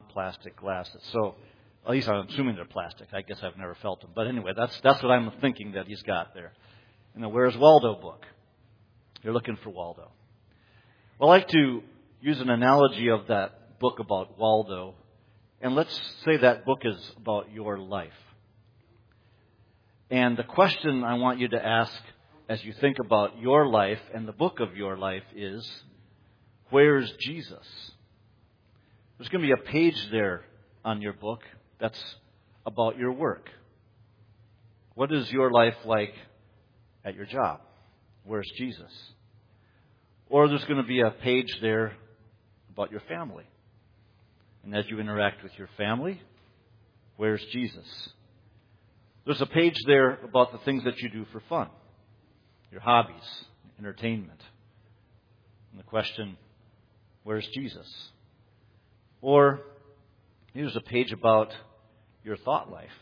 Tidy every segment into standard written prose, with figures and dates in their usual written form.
plastic glasses. So, at least I'm assuming they're plastic. I guess I've never felt them. But anyway, that's what I'm thinking that he's got there. In the Where's Waldo book. You're looking for Waldo. Well, I like to use an analogy of that book about Waldo. And let's say that book is about your life. And the question I want you to ask as you think about your life and the book of your life is, where's Jesus? There's going to be a page there on your book that's about your work. What is your life like at your job? Where's Jesus? Or there's going to be a page there about your family. And as you interact with your family, where's Jesus? There's a page there about the things that you do for fun, your hobbies, entertainment. And the question, where's Jesus? Or here's a page about your thought life,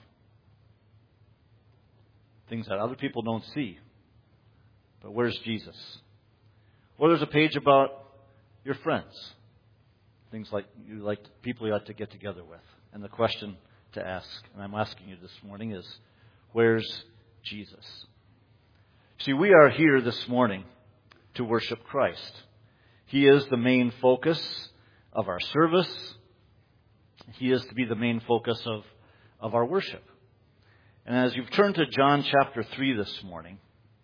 things that other people don't see. But where's Jesus? Or there's a page about your friends, things like people you like to get together with. And the question to ask, and I'm asking you this morning, is where's Jesus? See, we are here this morning to worship Christ. He is the main focus of our service. He is to be the main focus of our worship. And as you've turned to John chapter 3 this morning,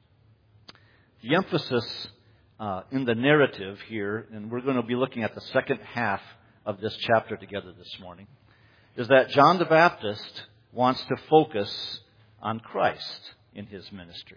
the emphasis in the narrative here, and we're going to be looking at the second half of this chapter together this morning, is that John the Baptist wants to focus on Christ in his ministry.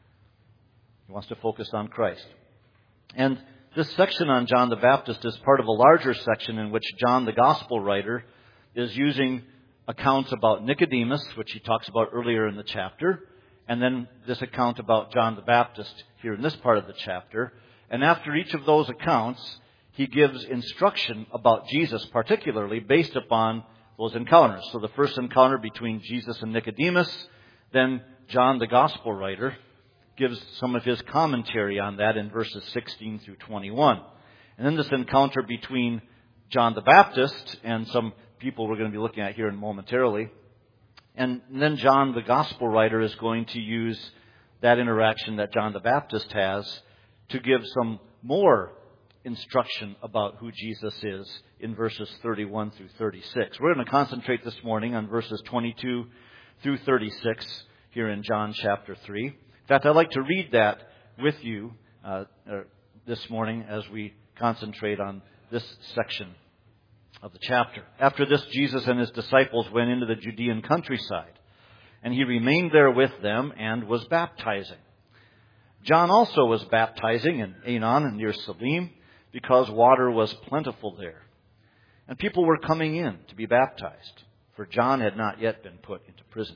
He wants to focus on Christ. And this section on John the Baptist is part of a larger section in which John the Gospel writer is using accounts about Nicodemus, which he talks about earlier in the chapter, and then this account about John the Baptist here in this part of the chapter. And after each of those accounts, he gives instruction about Jesus, particularly based upon those encounters. So the first encounter between Jesus and Nicodemus, then John the Gospel writer gives some of his commentary on that in verses 16 through 21. And then this encounter between John the Baptist and some people we're going to be looking at here momentarily. And then John the Gospel writer is going to use that interaction that John the Baptist has to give some more instruction about who Jesus is in verses 31 through 36. We're going to concentrate this morning on verses 22 through 36 here in John chapter 3. In fact, I'd like to read that with you this morning as we concentrate on this section of the chapter. After this, Jesus and his disciples went into the Judean countryside, and he remained there with them and was baptizing. John also was baptizing in Aenon and near Salim, because water was plentiful there. And people were coming in to be baptized, for John had not yet been put into prison.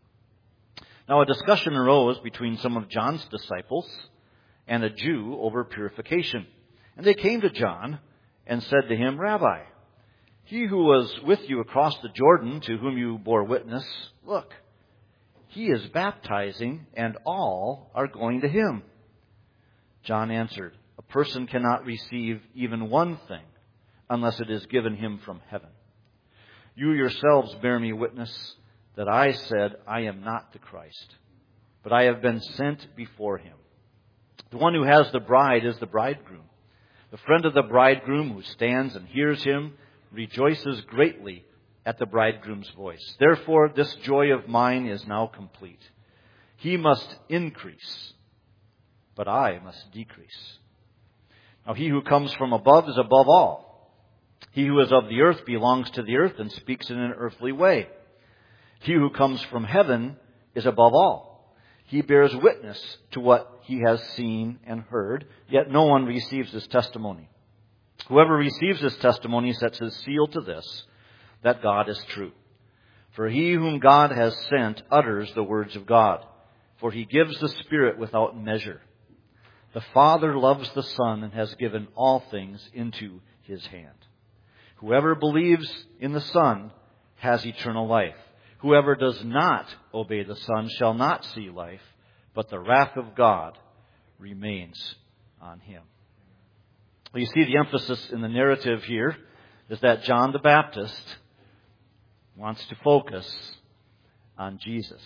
Now a discussion arose between some of John's disciples and a Jew over purification. And they came to John and said to him, "Rabbi, he who was with you across the Jordan, to whom you bore witness, look, he is baptizing, and all are going to him." John answered, "A person cannot receive even one thing unless it is given him from heaven. You yourselves bear me witness that I said, I am not the Christ, but I have been sent before him. The one who has the bride is the bridegroom. The friend of the bridegroom who stands and hears him rejoices greatly at the bridegroom's voice. Therefore, this joy of mine is now complete. He must increase, but I must decrease. Now he who comes from above is above all. He who is of the earth belongs to the earth and speaks in an earthly way. He who comes from heaven is above all. He bears witness to what he has seen and heard, yet no one receives his testimony. Whoever receives his testimony sets his seal to this, that God is true. For he whom God has sent utters the words of God, for he gives the Spirit without measure. The Father loves the Son and has given all things into his hand. Whoever believes in the Son has eternal life. Whoever does not obey the Son shall not see life, but the wrath of God remains on him." Well, you see the emphasis in the narrative here. is that John the Baptist wants to focus on Jesus.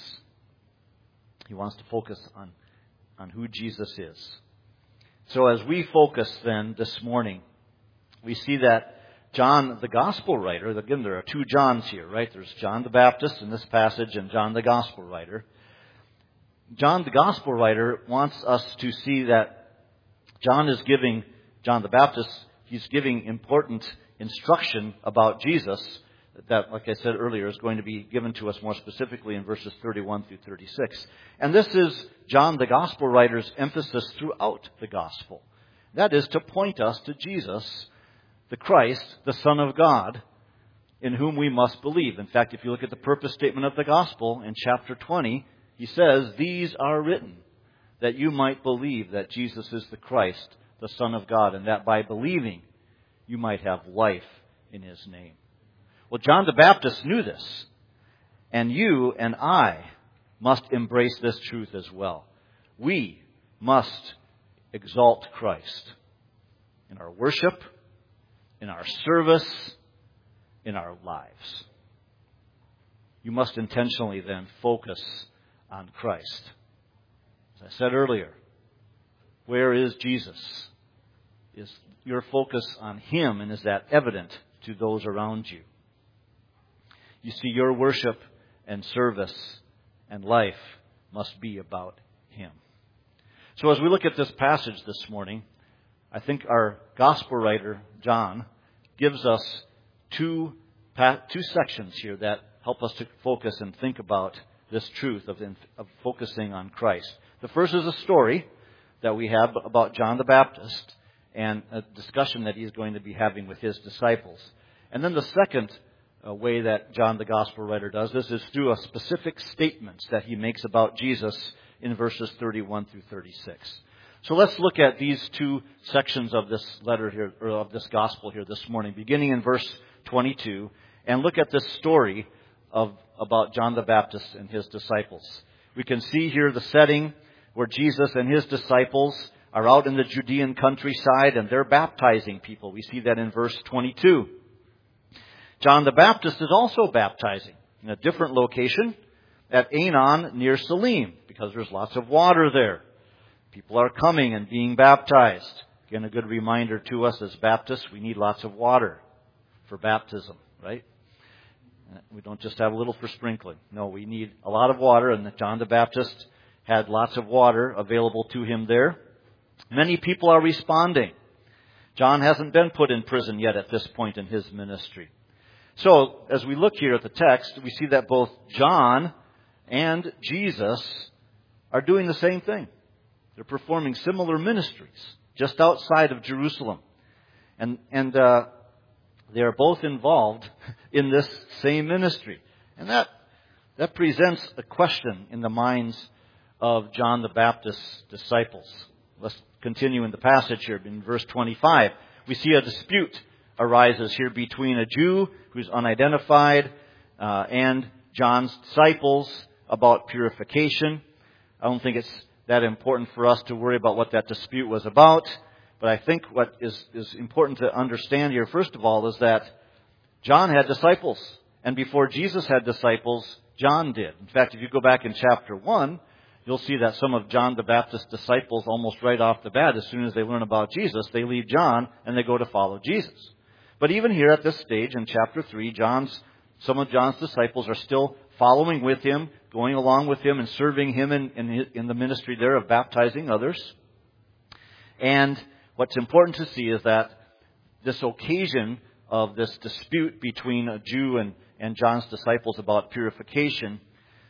He wants to focus on who Jesus is. So as we focus then this morning, we see that John, the gospel writer, again, there are two Johns here, right? There's John the Baptist in this passage and John the gospel writer. John the gospel writer wants us to see that John the Baptist, he's giving important instruction about Jesus that, like I said earlier, is going to be given to us more specifically in verses 31 through 36. And this is John the gospel writer's emphasis throughout the gospel. That is to point us to Jesus, the Christ, the Son of God, in whom we must believe. In fact, if you look at the purpose statement of the gospel in chapter 20, he says, "These are written that you might believe that Jesus is the Christ, the Son of God, and that by believing you might have life in His name." Well, John the Baptist knew this, and you and I must embrace this truth as well. We must exalt Christ in our worship, in our service, in our lives. You must intentionally then focus on Christ. As I said earlier, where is Jesus? Is your focus on Him, and is that evident to those around you? You see, your worship and service and life must be about Him. So as we look at this passage this morning, I think our gospel writer, John, gives us two sections here that help us to focus and think about this truth of focusing on Christ. The first is a story that we have about John the Baptist and a discussion that he's going to be having with his disciples. And then the second way that John the gospel writer does this is through a specific statements that he makes about Jesus in verses 31 through 36. So let's look at these two sections of this letter here, or of this gospel here this morning, beginning in verse 22, and look at this story about John the Baptist and his disciples. We can see here the setting where Jesus and his disciples are out in the Judean countryside and they're baptizing people. We see that in verse 22. John the Baptist is also baptizing in a different location at Aenon near Salim, because there's lots of water there. People are coming and being baptized. Again, a good reminder to us as Baptists, we need lots of water for baptism, right? We don't just have a little for sprinkling. No, we need a lot of water, and John the Baptist had lots of water available to him there. Many people are responding. John hasn't been put in prison yet at this point in his ministry. So, as we look here at the text, we see that both John and Jesus are doing the same thing. They're performing similar ministries just outside of Jerusalem. And they are both involved in this same ministry. And that presents a question in the minds of John the Baptist's disciples. Let's continue in the passage here. In verse 25, we see a dispute arises here between a Jew who's unidentified and John's disciples about purification. I don't think it's that important for us to worry about what that dispute was about. But I think what is important to understand here, first of all, is that John had disciples. And before Jesus had disciples, John did. In fact, if you go back in chapter 1, you'll see that some of John the Baptist's disciples, almost right off the bat, as soon as they learn about Jesus, they leave John and they go to follow Jesus. But even here at this stage in chapter 3, some of John's disciples are still following with him, going along with him and serving him in the ministry there of baptizing others. And what's important to see is that this occasion of this dispute between a Jew and John's disciples about purification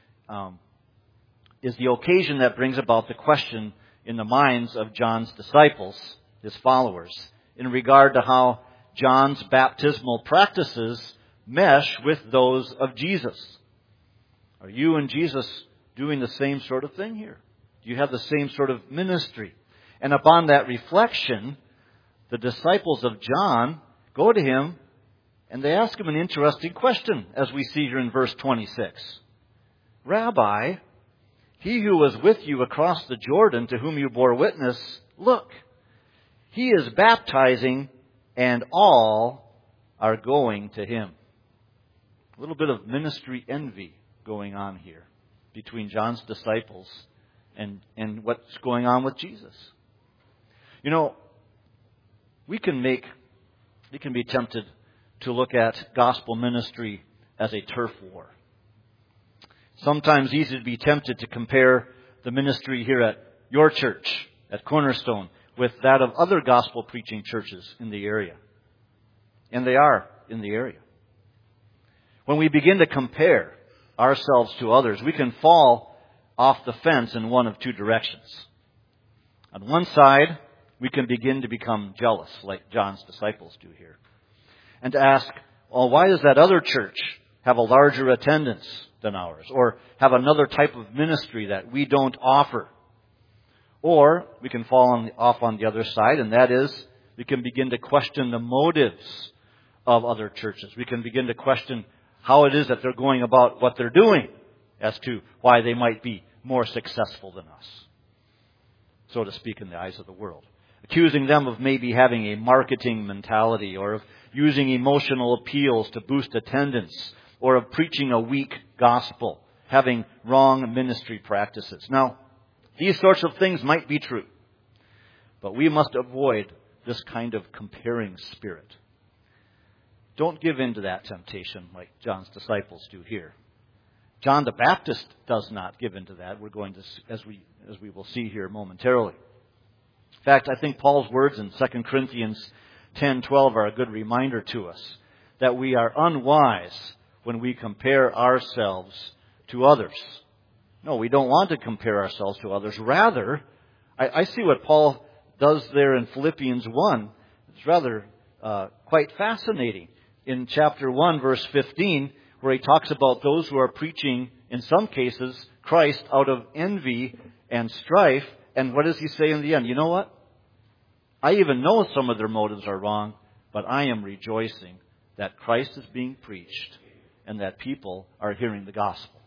is the occasion that brings about the question in the minds of John's disciples, his followers, in regard to how John's baptismal practices mesh with those of Jesus. Are you and Jesus doing the same sort of thing here? Do you have the same sort of ministry? And upon that reflection, the disciples of John go to him and they ask him an interesting question, as we see here in verse 26. Rabbi, he who was with you across the Jordan, to whom you bore witness, look, he is baptizing, and all are going to Him. A little bit of ministry envy going on here between John's disciples and what's going on with Jesus. You know, we can be tempted to look at gospel ministry as a turf war. Sometimes easy to be tempted to compare the ministry here at your church, at Cornerstone, with that of other gospel preaching churches in the area. And they are in the area. When we begin to compare ourselves to others, we can fall off the fence in one of two directions. On one side, we can begin to become jealous, like John's disciples do here, and to ask, well, why does that other church have a larger attendance than ours, or have another type of ministry that we don't offer? Or we can fall off on the other side, and that is, we can begin to question the motives of other churches. We can begin to question how it is that they're going about what they're doing as to why they might be more successful than us, so to speak, in the eyes of the world. Accusing them of maybe having a marketing mentality, or of using emotional appeals to boost attendance, or of preaching a weak gospel, having wrong ministry practices. Now, these sorts of things might be true, but we must avoid this kind of comparing spirit. Don't give in to that temptation like John's disciples do here. John the Baptist does not give in to that. We're going to, as we will see here momentarily. In fact, I think Paul's words in 2 Corinthians 10:12 are a good reminder to us that we are unwise when we compare ourselves to others. No, we don't want to compare ourselves to others. Rather, I see what Paul does there in Philippians 1. It's rather quite fascinating. In chapter 1, verse 15, where he talks about those who are preaching, in some cases, Christ out of envy and strife. And what does he say in the end? You know what? I even know some of their motives are wrong, but I am rejoicing that Christ is being preached and that people are hearing the gospel.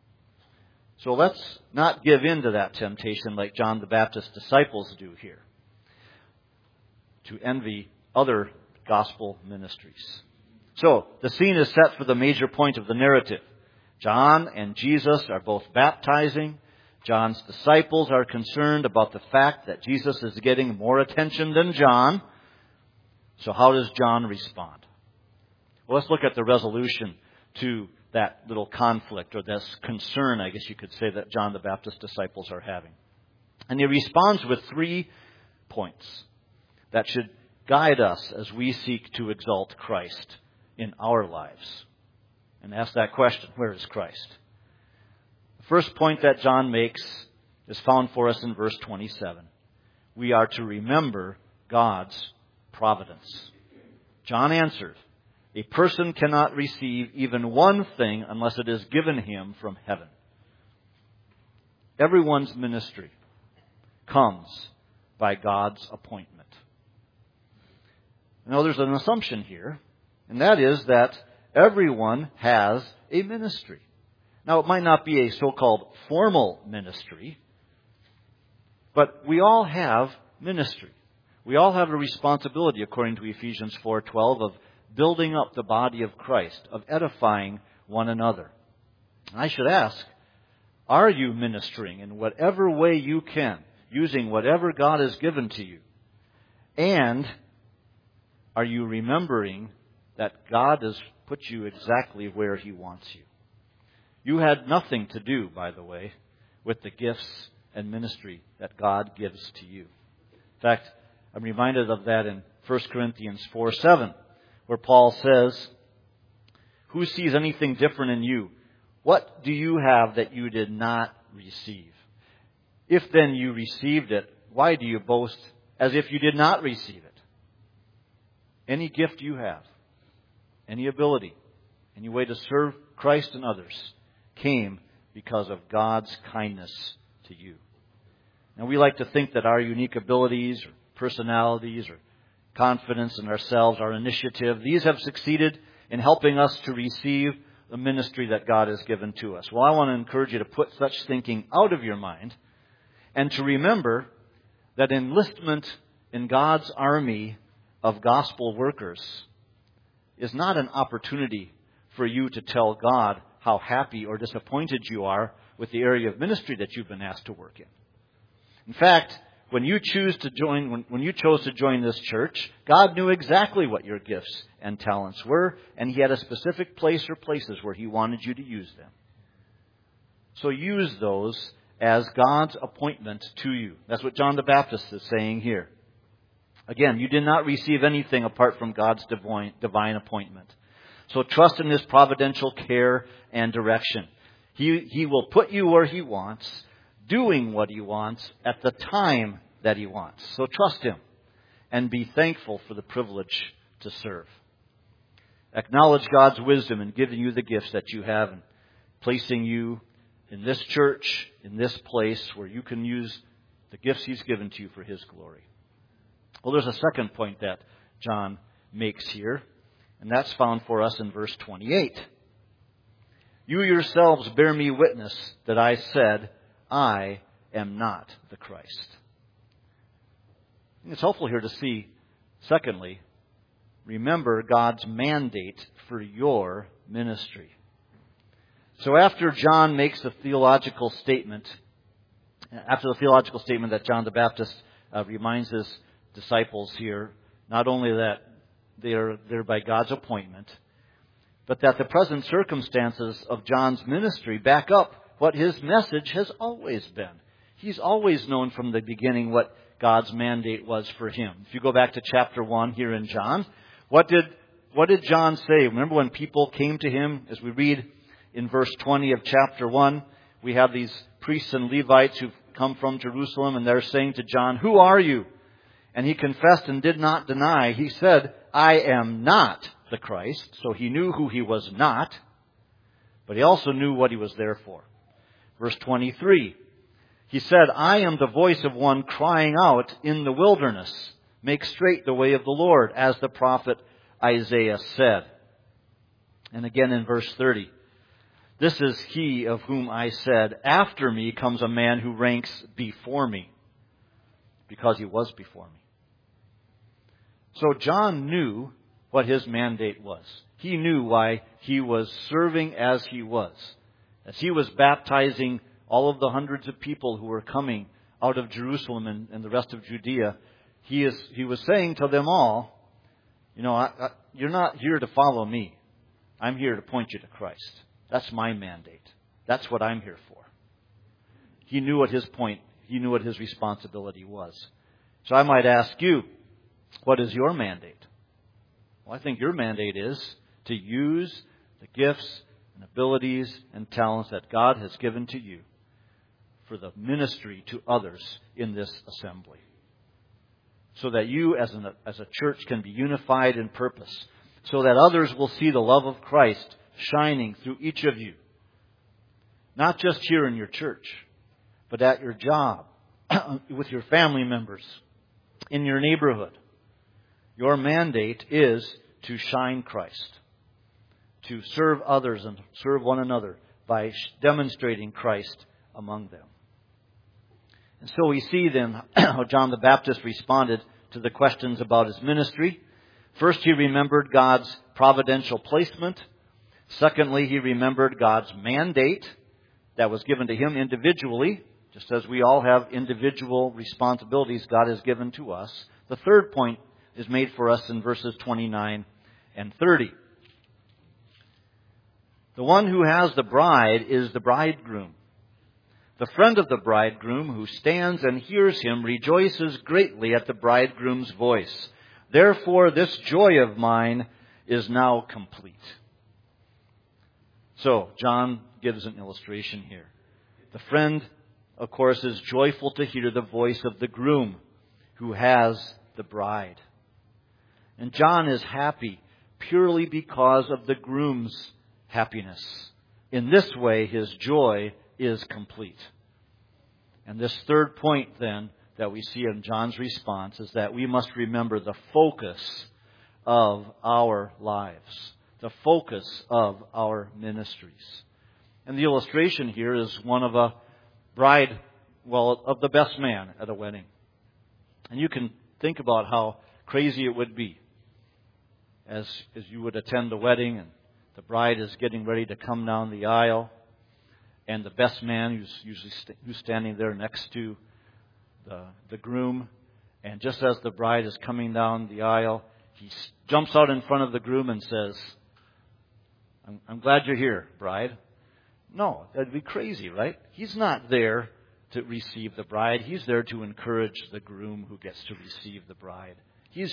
So let's not give in to that temptation like John the Baptist's disciples do here, to envy other gospel ministries. So, the scene is set for the major point of the narrative. John and Jesus are both baptizing. John's disciples are concerned about the fact that Jesus is getting more attention than John. So how does John respond? Well, let's look at the resolution to that little conflict, or this concern, I guess you could say, that John the Baptist's disciples are having. And he responds with 3 points that should guide us as we seek to exalt Christ in our lives. And ask that question, where is Christ? The first point that John makes is found for us in verse 27. We are to remember God's providence. John answered, a person cannot receive even one thing unless it is given him from heaven. Everyone's ministry comes by God's appointment. Now, there's an assumption here, and that is that everyone has a ministry. Now, it might not be a so-called formal ministry, but we all have ministry. We all have a responsibility, according to Ephesians 4:12, of building up the body of Christ, of edifying one another. I should ask, are you ministering in whatever way you can, using whatever God has given to you? And are you remembering that God has put you exactly where He wants you? You had nothing to do, by the way, with the gifts and ministry that God gives to you. In fact, I'm reminded of that in 1 Corinthians 4:7, where Paul says, who sees anything different in you? What do you have that you did not receive? If then you received it, why do you boast as if you did not receive it? Any gift you have, any ability, any way to serve Christ and others came because of God's kindness to you. Now, we like to think that our unique abilities or personalities or confidence in ourselves, our initiative, these have succeeded in helping us to receive the ministry that God has given to us. Well, I want to encourage you to put such thinking out of your mind and to remember that enlistment in God's army of gospel workers is not an opportunity for you to tell God how happy or disappointed you are with the area of ministry that you've been asked to work in. In fact, when you chose to join this church, God knew exactly what your gifts and talents were, and He had a specific place or places where He wanted you to use them. So use those as God's appointment to you. That's what John the Baptist is saying here. Again, you did not receive anything apart from God's divine appointment. So trust in His providential care and direction. He will put you where He wants, doing what He wants at the time that He wants. So trust Him and be thankful for the privilege to serve. Acknowledge God's wisdom in giving you the gifts that you have and placing you in this church, in this place where you can use the gifts He's given to you for His glory. Well, there's a second point that John makes here, and that's found for us in verse 28. You yourselves bear me witness that I said, I am not the Christ. It's helpful here to see, secondly, remember God's mandate for your ministry. So after John makes the theological statement, that John the Baptist reminds his disciples here, not only that they are there by God's appointment, but that the present circumstances of John's ministry back up what his message has always been. He's always known from the beginning what God's mandate was for him. If you go back to chapter 1 here in John, what did John say? Remember when people came to him, as we read in verse 20 of chapter 1, we have these priests and Levites who've come from Jerusalem, and they're saying to John, who are you? And he confessed and did not deny. He said, I am not the Christ. So he knew who he was not, but he also knew what he was there for. Verse 23, he said, I am the voice of one crying out in the wilderness, make straight the way of the Lord, as the prophet Isaiah said. And again in verse 30, this is he of whom I said, after me comes a man who ranks before me, because he was before me. So John knew what his mandate was. He knew why he was serving as he was. As he was baptizing all of the hundreds of people who were coming out of Jerusalem and the rest of Judea, he was saying to them all, you're not here to follow me. I'm here to point you to Christ. That's my mandate. That's what I'm here for. He knew what his point, he knew what his responsibility was. So I might ask you, what is your mandate? Well, I think your mandate is to use the gifts and abilities and talents that God has given to you for the ministry to others in this assembly. So that you as a church can be unified in purpose. So that others will see the love of Christ shining through each of you. Not just here in your church, but at your job, with your family members, in your neighborhood. Your mandate is to shine Christ, to serve others and serve one another by demonstrating Christ among them. And so we see then how John the Baptist responded to the questions about his ministry. First, he remembered God's providential placement. Secondly, he remembered God's mandate that was given to him individually, just as we all have individual responsibilities God has given to us. The third point is made for us in verses 29 and 30. The one who has the bride is the bridegroom. The friend of the bridegroom who stands and hears him rejoices greatly at the bridegroom's voice. Therefore, this joy of mine is now complete. So, John gives an illustration here. The friend, of course, is joyful to hear the voice of the groom who has the bride. And John is happy purely because of the groom's happiness. In this way, his joy is complete. And this third point, then, that we see in John's response is that we must remember the focus of our lives, the focus of our ministries. And the illustration here is one of a bride, of the best man at a wedding. And you can think about how crazy it would be as you would attend the wedding, and the bride is getting ready to come down the aisle, and the best man who's standing there next to the groom, and just as the bride is coming down the aisle, he jumps out in front of the groom and says, I'm glad you're here, bride. No, that'd be crazy, right? He's not there to receive the bride. He's there to encourage the groom who gets to receive the bride. He's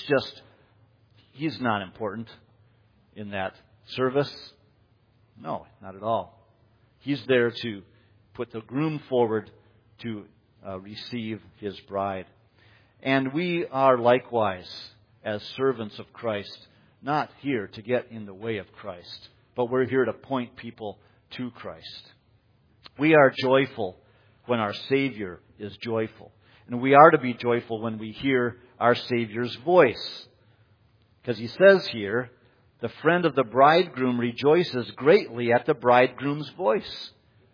not important in that service. No, not at all. He's there to put the groom forward to receive his bride. And we are likewise, as servants of Christ, not here to get in the way of Christ, but we're here to point people to Christ. We are joyful when our Savior is joyful. And we are to be joyful when we hear our Savior's voice. Because he says here, the friend of the bridegroom rejoices greatly at the bridegroom's voice.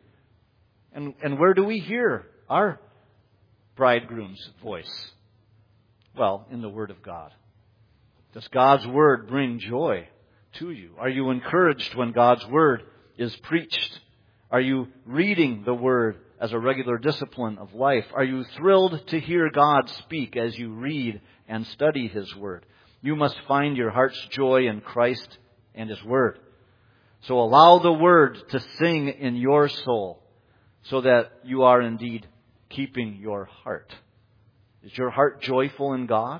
And where do we hear our bridegroom's voice? Well, in the Word of God. Does God's Word bring joy to you? Are you encouraged when God's Word is preached? Are you reading the Word as a regular discipline of life? Are you thrilled to hear God speak as you read and study His Word? You must find your heart's joy in Christ and His Word. So allow the Word to sing in your soul so that you are indeed keeping your heart. Is your heart joyful in God?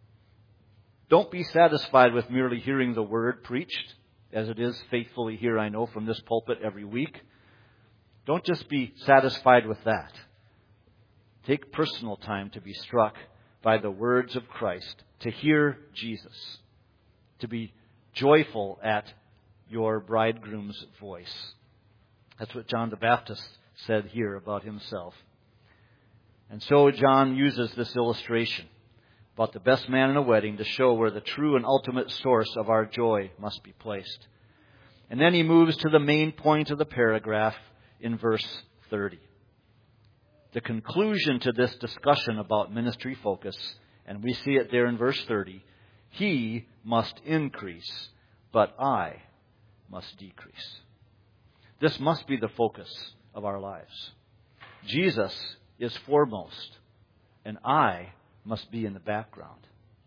Don't be satisfied with merely hearing the Word preached, as it is faithfully here, I know, from this pulpit every week. Don't just be satisfied with that. Take personal time to be struck by the words of Christ, to hear Jesus, to be joyful at your bridegroom's voice. That's what John the Baptist said here about himself. And so John uses this illustration about the best man in a wedding to show where the true and ultimate source of our joy must be placed. And then he moves to the main point of the paragraph in verse 30. The conclusion to this discussion about ministry focus, and we see it there in verse 30, he must increase, but I must decrease. This must be the focus of our lives. Jesus is foremost, and I must be in the background.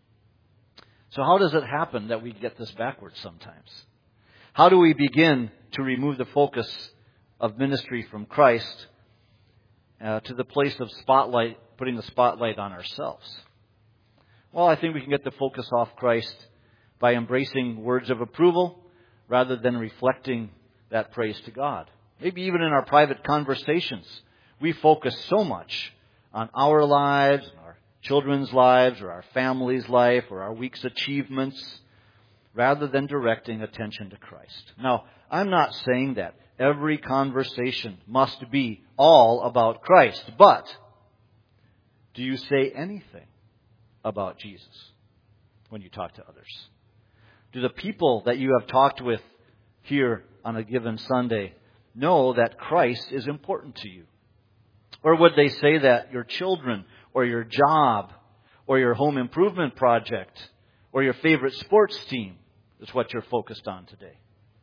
So how does it happen that we get this backwards sometimes? How do we begin to remove the focus of ministry from Christ to the place of putting the spotlight on ourselves? Well, I think we can get the focus off Christ by embracing words of approval rather than reflecting that praise to God. Maybe even in our private conversations, we focus so much on our lives, our children's lives, or our family's life, or our week's achievements, rather than directing attention to Christ. Now, I'm not saying that every conversation must be all about Christ, but do you say anything about Jesus when you talk to others? Do the people that you have talked with here on a given Sunday know that Christ is important to you? Or would they say that your children or your job or your home improvement project or your favorite sports team is what you're focused on today?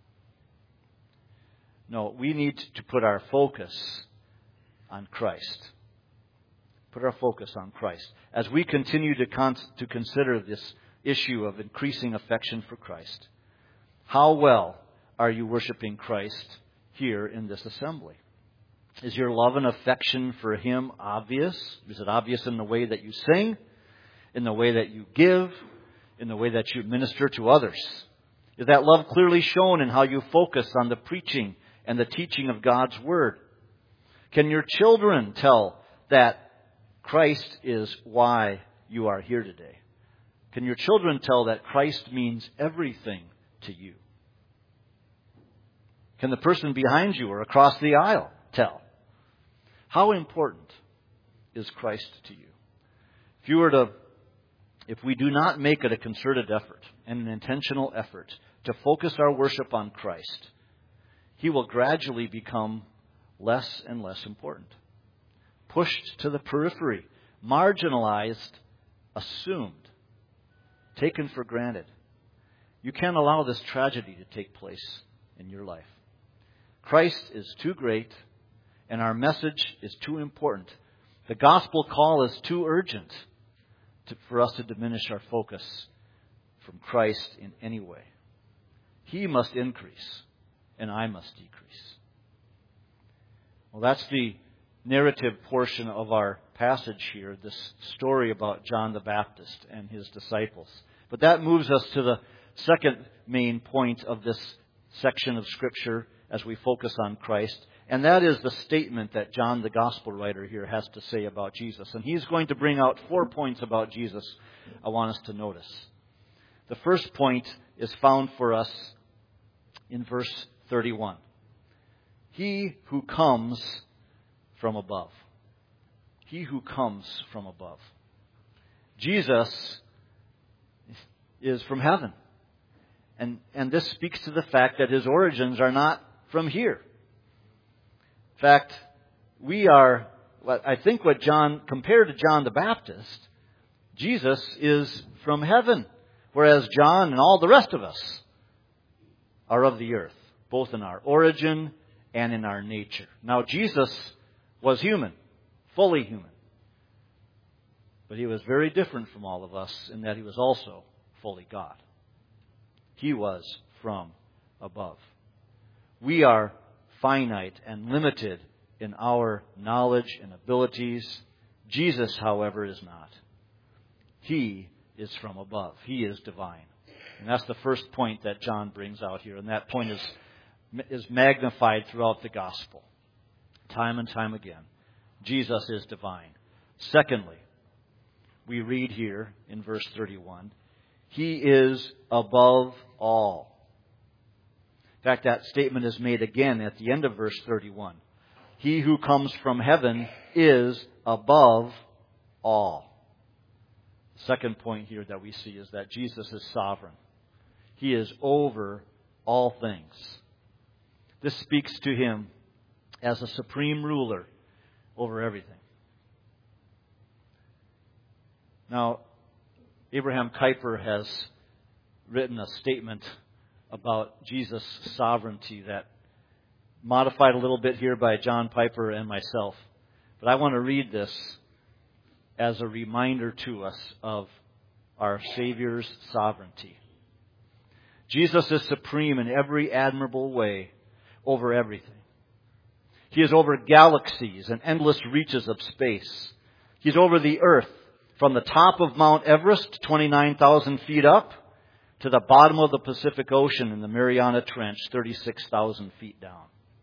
No, we need to put our focus on Christ. Put our focus on Christ. As we continue to consider this issue of increasing affection for Christ, how well are you worshiping Christ here in this assembly? Is your love and affection for Him obvious? Is it obvious in the way that you sing, in the way that you give, in the way that you minister to others? Is that love clearly shown in how you focus on the preaching and the teaching of God's Word? Can your children tell that Christ is why you are here today? Can your children tell that Christ means everything to you? Can the person behind you or across the aisle tell? How important is Christ to you? If we do not make it a concerted effort and an intentional effort to focus our worship on Christ, He will gradually become less and less important. Pushed to the periphery, marginalized, assumed, taken for granted. You can't allow this tragedy to take place in your life. Christ is too great, and our message is too important. The gospel call is too urgent for us to diminish our focus from Christ in any way. He must increase, and I must decrease. Well, that's the narrative portion of our passage here, this story about John the Baptist and his disciples. But that moves us to the second main point of this section of Scripture as we focus on Christ, and that is the statement that John, the Gospel writer here, has to say about Jesus. And he's going to bring out 4 points about Jesus I want us to notice. The first point is found for us in verse 31. He who comes from above. He who comes from above. Jesus is from heaven. And this speaks to the fact that his origins are not from here. In fact, I think what John, compared to John the Baptist, Jesus is from heaven, whereas John and all the rest of us are of the earth, both in our origin and in our nature. Now, Jesus was human, fully human. But he was very different from all of us in that he was also fully God. He was from above. We are finite and limited in our knowledge and abilities. Jesus, however, is not. He is from above. He is divine. And that's the first point that John brings out here. And that point is magnified throughout the gospel. Time and time again. Jesus is divine. Secondly, we read here in verse 31, He is above all. In fact, that statement is made again at the end of verse 31. He who comes from heaven is above all. The second point here that we see is that Jesus is sovereign. He is over all things. This speaks to him as a supreme ruler over everything. Now, Abraham Kuyper has written a statement about Jesus' sovereignty that modified a little bit here by John Piper and myself. But I want to read this as a reminder to us of our Savior's sovereignty. Jesus is supreme in every admirable way over everything. He is over galaxies and endless reaches of space. He's over the earth, from the top of Mount Everest, 29,000 feet up, to the bottom of the Pacific Ocean in the Mariana Trench, 36,000 feet down.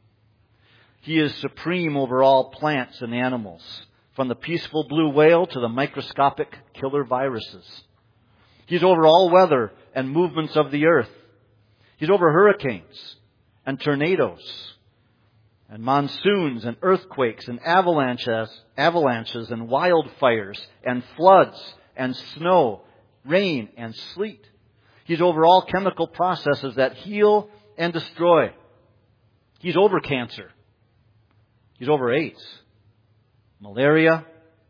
He is supreme over all plants and animals, from the peaceful blue whale to the microscopic killer viruses. He's over all weather and movements of the earth. He's over hurricanes and tornadoes and monsoons and earthquakes and avalanches and wildfires and floods and snow, rain and sleet. He's over all chemical processes that heal and destroy. He's over cancer. He's over AIDS, malaria,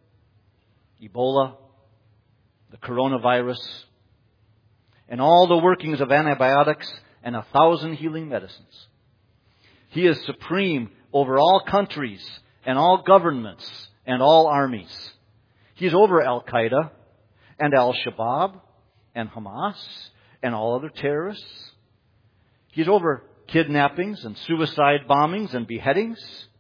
Ebola, the coronavirus, and all the workings of antibiotics and 1,000 healing medicines. He is supreme over all countries and all governments and all armies. He's over Al-Qaeda and Al-Shabaab and Hamas and all other terrorists. He's over kidnappings and suicide bombings and beheadings.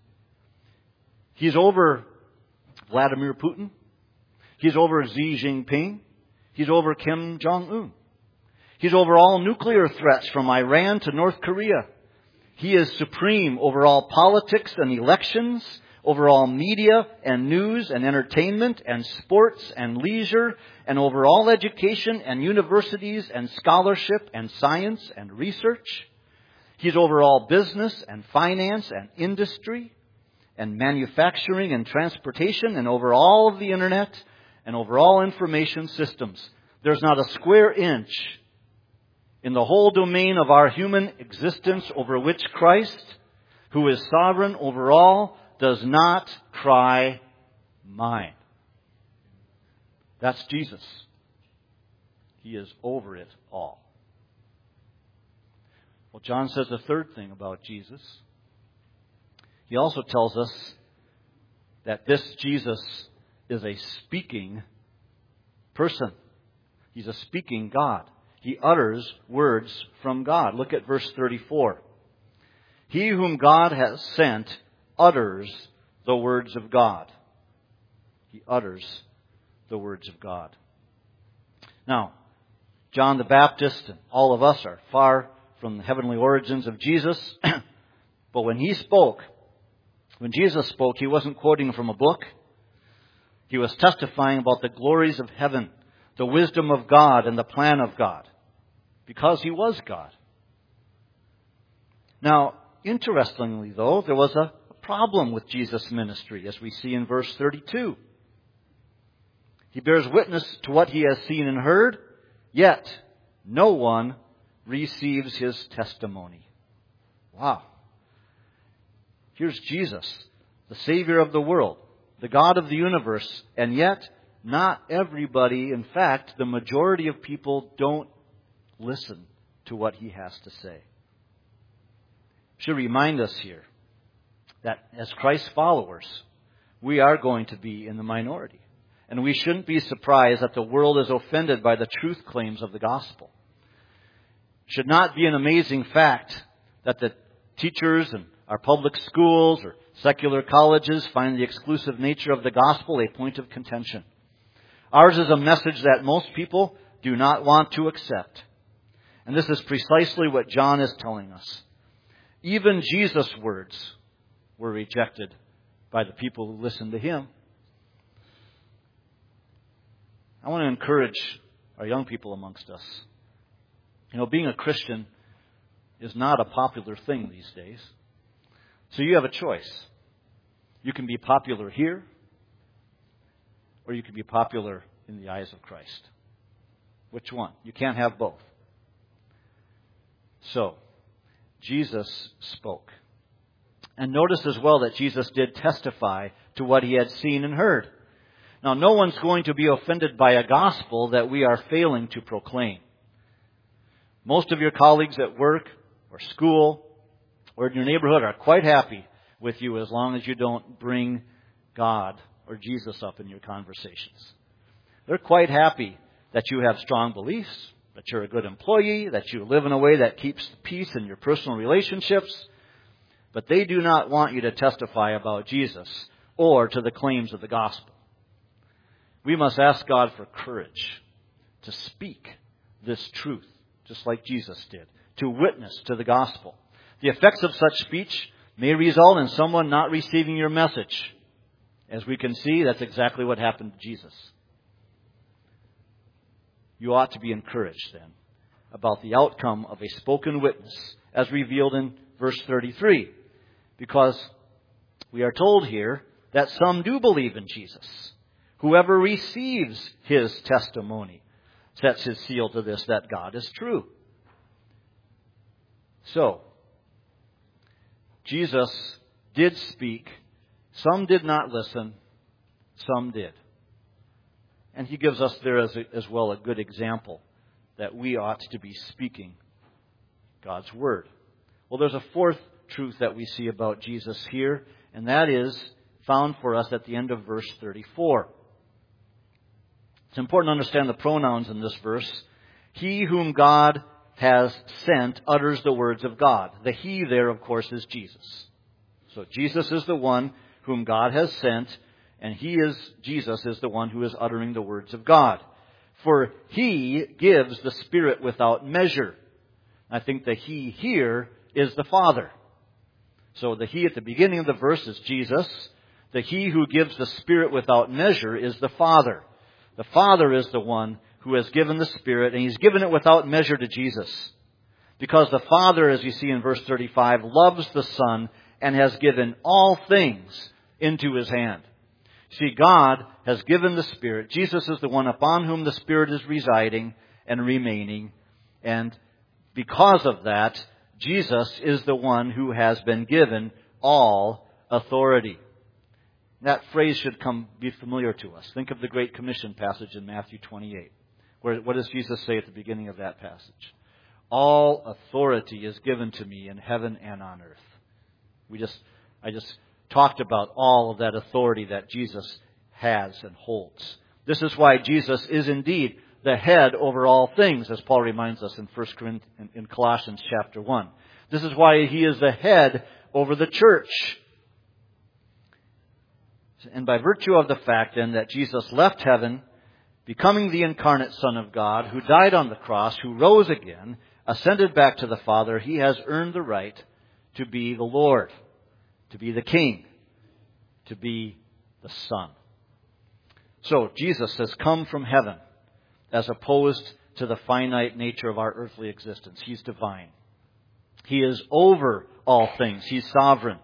He's over Vladimir Putin. He's over Xi Jinping. He's over Kim Jong-un. He's over all nuclear threats from Iran to North Korea. He is supreme over all politics and elections, over all media and news and entertainment and sports and leisure, and over all education and universities and scholarship and science and research. He's over all business and finance and industry and manufacturing and transportation, and over all of the internet and over all information systems. There's not a square inch in the whole domain of our human existence over which Christ, who is sovereign over all, does not cry, mine. That's Jesus. He is over it all. Well, John says a third thing about Jesus. He also tells us that this Jesus is a speaking person. He's a speaking God. He utters words from God. Look at verse 34. He whom God has sent utters the words of God. He utters the words of God. Now, John the Baptist and all of us are far from the heavenly origins of Jesus. But when Jesus spoke, he wasn't quoting from a book. He was testifying about the glories of heaven, the wisdom of God, and the plan of God, because he was God. Now, interestingly, though, there was a problem with Jesus' ministry, as we see in verse 32. He bears witness to what he has seen and heard, yet no one receives his testimony. Wow. Here's Jesus, the Savior of the world, the God of the universe, and yet not everybody, in fact, the majority of people don't listen to what he has to say. Should remind us here that as Christ's followers, we are going to be in the minority. And we shouldn't be surprised that the world is offended by the truth claims of the gospel. It should not be an amazing fact that the teachers in our public schools or secular colleges find the exclusive nature of the gospel a point of contention. Ours is a message that most people do not want to accept. And this is precisely what John is telling us. Even Jesus' words were rejected by the people who listened to him. I want to encourage our young people amongst us. Being a Christian is not a popular thing these days. So you have a choice. You can be popular here, or you can be popular in the eyes of Christ. Which one? You can't have both. So, Jesus spoke. And notice as well that Jesus did testify to what he had seen and heard. Now, no one's going to be offended by a gospel that we are failing to proclaim. Most of your colleagues at work or school or in your neighborhood are quite happy with you as long as you don't bring God or Jesus up in your conversations. They're quite happy that you have strong beliefs, that you're a good employee, that you live in a way that keeps peace in your personal relationships. But they do not want you to testify about Jesus or to the claims of the gospel. We must ask God for courage to speak this truth, just like Jesus did, to witness to the gospel. The effects of such speech may result in someone not receiving your message. As we can see, that's exactly what happened to Jesus. You ought to be encouraged then about the outcome of a spoken witness, as revealed in verse 33, because we are told here that some do believe in Jesus. Whoever receives his testimony sets his seal to this, that God is true. So, Jesus did speak. Some did not listen. Some did. And he gives us there as well a good example that we ought to be speaking God's Word. Well, there's a fourth truth that we see about Jesus here, and that is found for us at the end of verse 34. It's important to understand the pronouns in this verse. He whom God has sent utters the words of God. The he there, of course, is Jesus. So Jesus is the one whom God has sent, and Jesus is the one who is uttering the words of God. For he gives the Spirit without measure. I think the he here is the Father. So the he at the beginning of the verse is Jesus. The he who gives the Spirit without measure is the Father. The Father is the one who has given the Spirit, and he's given it without measure to Jesus. Because the Father, as you see in verse 35, loves the Son and has given all things into his hand. See, God has given the Spirit. Jesus is the one upon whom the Spirit is residing and remaining. And because of that, Jesus is the one who has been given all authority. That phrase should be familiar to us. Think of the Great Commission passage in Matthew 28. What does Jesus say at the beginning of that passage? all authority is given to me in heaven and on earth. I just talked about all of that authority that Jesus has and holds. This is why Jesus is indeed the head over all things, as Paul reminds us in Colossians chapter 1. This is why he is the head over the church. And by virtue of the fact then that Jesus left heaven, becoming the incarnate Son of God, who died on the cross, who rose again, ascended back to the Father, he has earned the right to be the Lord, to be the King, to be the Son. So Jesus has come from heaven as opposed to the finite nature of our earthly existence. He's divine. He is over all things. He's sovereign.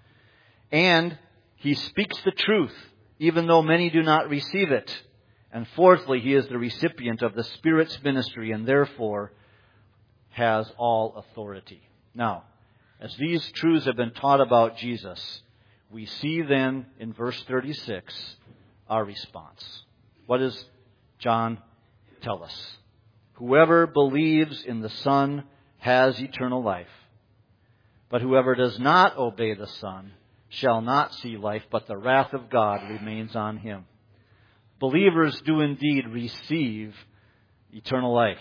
And he speaks the truth, even though many do not receive it. And fourthly, he is the recipient of the Spirit's ministry and therefore has all authority. Now, as these truths have been taught about Jesus, we see then in verse 36 our response. What does John tell us? Whoever believes in the Son has eternal life. But whoever does not obey the Son shall not see life, but the wrath of God remains on him. Believers do indeed receive eternal life.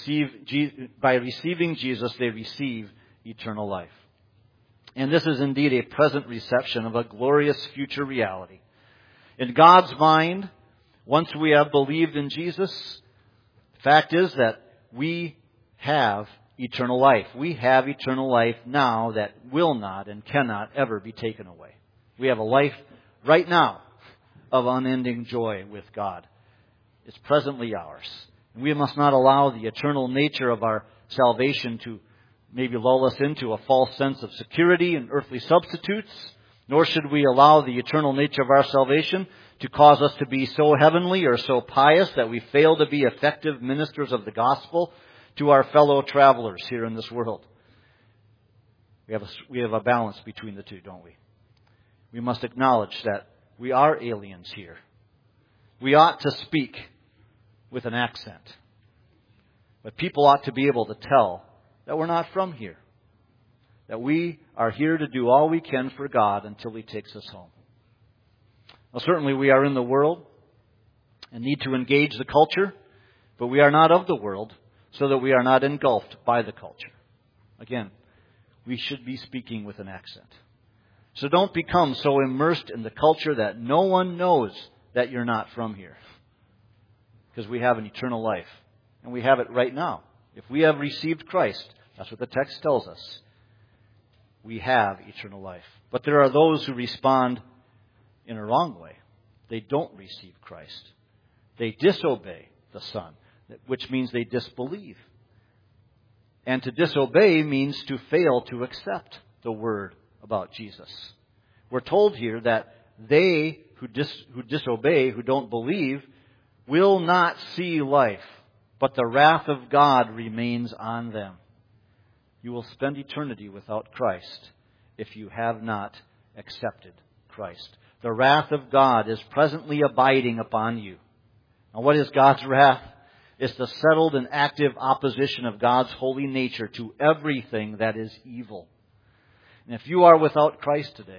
By receiving Jesus, they receive eternal life. And this is indeed a present reception of a glorious future reality. In God's mind, once we have believed in Jesus, the fact is that we have eternal life. We have eternal life now that will not and cannot ever be taken away. We have a life right now of unending joy with God. It's presently ours. We must not allow the eternal nature of our salvation to maybe lull us into a false sense of security and earthly substitutes, nor should we allow the eternal nature of our salvation to cause us to be so heavenly or so pious that we fail to be effective ministers of the gospel to our fellow travelers here in this world. We have a balance between the two, don't we? We must acknowledge that we are aliens here. We ought to speak with an accent. But people ought to be able to tell that we're not from here. That we are here to do all we can for God until He takes us home. Well, certainly we are in the world and need to engage the culture, but we are not of the world so that we are not engulfed by the culture. Again, we should be speaking with an accent. So don't become so immersed in the culture that no one knows that you're not from here. Because we have an eternal life. And we have it right now. If we have received Christ, that's what the text tells us. We have eternal life. But there are those who respond in a wrong way. They don't receive Christ. They disobey the Son, which means they disbelieve. And to disobey means to fail to accept the word about Jesus. We're told here that they who disobey, who don't believe, will not see life, but the wrath of God remains on them. You will spend eternity without Christ if you have not accepted Christ. The wrath of God is presently abiding upon you. Now, what is God's wrath? It's the settled and active opposition of God's holy nature to everything that is evil. And if you are without Christ today,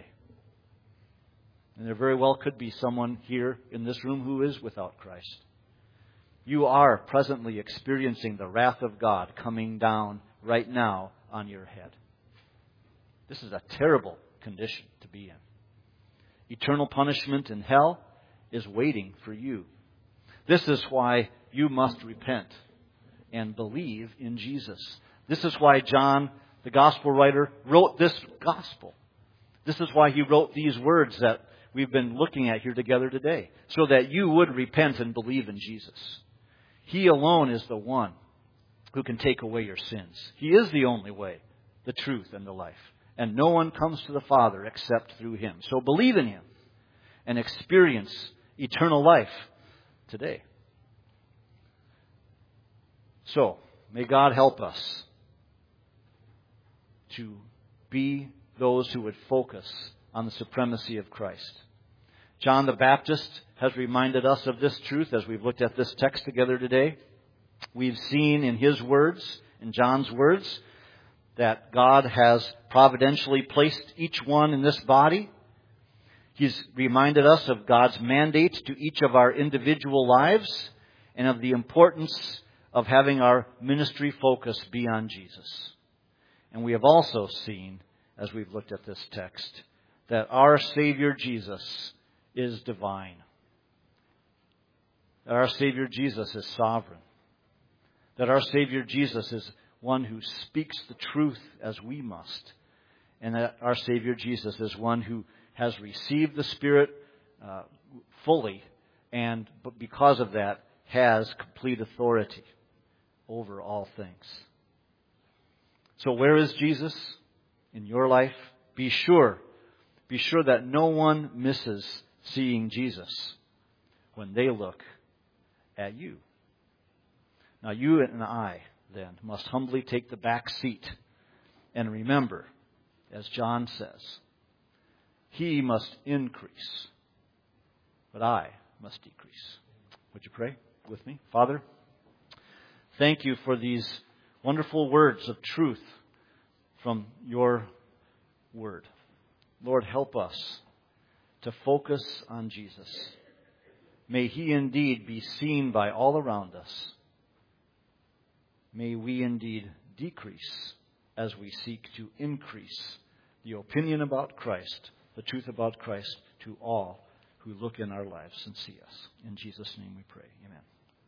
and there very well could be someone here in this room who is without Christ, you are presently experiencing the wrath of God coming down right now on your head. This is a terrible condition to be in. Eternal punishment in hell is waiting for you. This is why you must repent and believe in Jesus. This is why John, the gospel writer, wrote this gospel. This is why he wrote these words that we've been looking at here together today, so that you would repent and believe in Jesus. He alone is the one who can take away your sins. He is the only way, the truth, and the life. And no one comes to the Father except through Him. So believe in Him and experience eternal life today. So, may God help us to be those who would focus on the supremacy of Christ. John the Baptist has reminded us of this truth as we've looked at this text together today. We've seen in his words, in John's words, that God has providentially placed each one in this body. He's reminded us of God's mandate to each of our individual lives and of the importance of having our ministry focus be on Jesus. And we have also seen, as we've looked at this text, that our Savior Jesus is divine. That our Savior Jesus is sovereign. That our Savior Jesus is one who speaks the truth as we must. And that our Savior Jesus is one who has received the Spirit fully, and because of that has complete authority over all things. So where is Jesus in your life? Be sure that no one misses seeing Jesus when they look at you. Now you and I, then, must humbly take the back seat and remember, as John says, He must increase, but I must decrease. Would you pray with me? Father, thank you for these wonderful words of truth from your word. Lord, help us to focus on Jesus. May He indeed be seen by all around us. May we indeed decrease as we seek to increase the opinion about Christ, the truth about Christ, to all who look in our lives and see us. In Jesus' name we pray. Amen.